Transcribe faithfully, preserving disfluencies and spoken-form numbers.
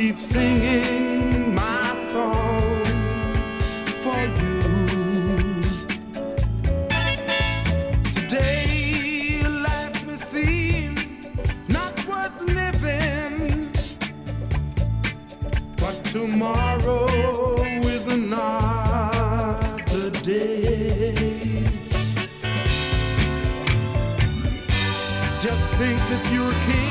keep singing my song for you. Today life may seem not worth living, but tomorrow is another day. Just think that you're a king